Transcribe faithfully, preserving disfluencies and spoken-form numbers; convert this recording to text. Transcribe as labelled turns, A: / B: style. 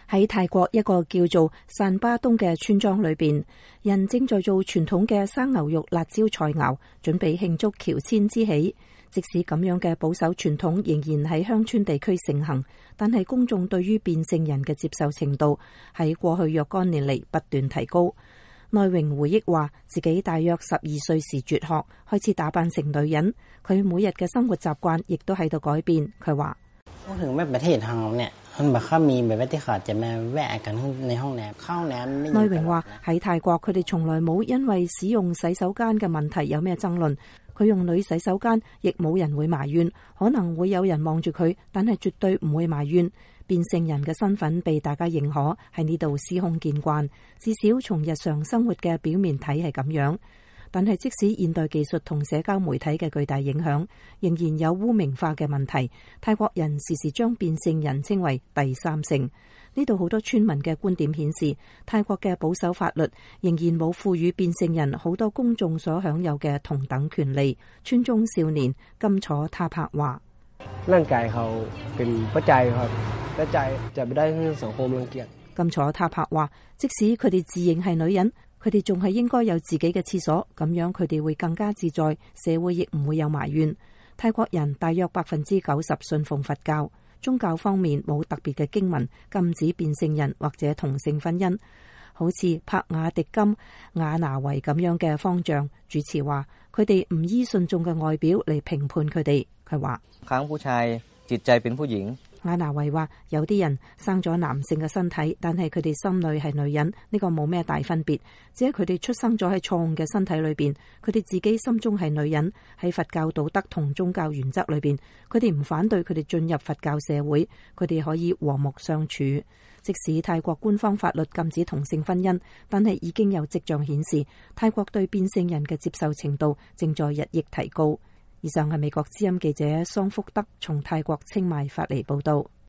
A: 喺泰國一個叫做散巴東嘅村莊裏邊，人正在做傳統嘅生牛肉辣椒菜肴，準備慶祝喬遷之喜。即使咁樣嘅保守傳統仍然喺鄉村地區盛行，但係公眾對於變性人嘅接受程度喺過去若干年嚟不斷提高。內榮回憶話，自己大約十二歲時輟學，開始打扮成女人，佢每日嘅生活習慣亦都喺度改變。佢話：內榮話喺泰國，佢哋從來冇因為使用洗手間嘅問題有咩爭論。佢用女洗手間，亦冇人會埋怨，可能會有人望住佢，但係絕對唔會埋怨。變性人嘅身份被大家認可，喺呢度司空見慣，至少從日常生活嘅表面睇係咁樣。但係即使現代技術同社交媒體嘅巨大影響，仍然有污名化嘅問題。泰國人時時將變性人稱為第三性。呢度好多村民嘅觀點顯示，泰國嘅保守法律仍然冇賦予變性人好多公眾所享有嘅同等權利。村中少年金楚他柏話：金楚他柏話，即使佢哋自認係女人，佢哋仲係應該有自己嘅廁所，咁樣佢哋會更加自在，社會亦唔會有埋怨。泰國人大約百分之九十信奉佛教，宗教方面冇特別嘅經文禁止變性人或者同性婚姻。好似帕雅迪金雅拿維咁樣嘅方丈主持話，佢哋唔依信眾嘅外表嚟評判佢哋。佢話：雅拿維話，有啲人生咗男性嘅身體，但係佢哋心裏係女人，呢個冇咩大分別，只係佢哋出生咗喺錯誤嘅身體裏邊，佢哋自己心中係女人。喺佛教道德同宗教原則裏邊，佢哋唔反對佢哋進入佛教社會，佢哋可以和睦相處。即使泰國官方法律禁止同性婚姻，但係已經有跡象顯示，泰國對變性人嘅接受程度正在日益提高。以上係美國之音記者桑福德從泰國清邁發嚟報道。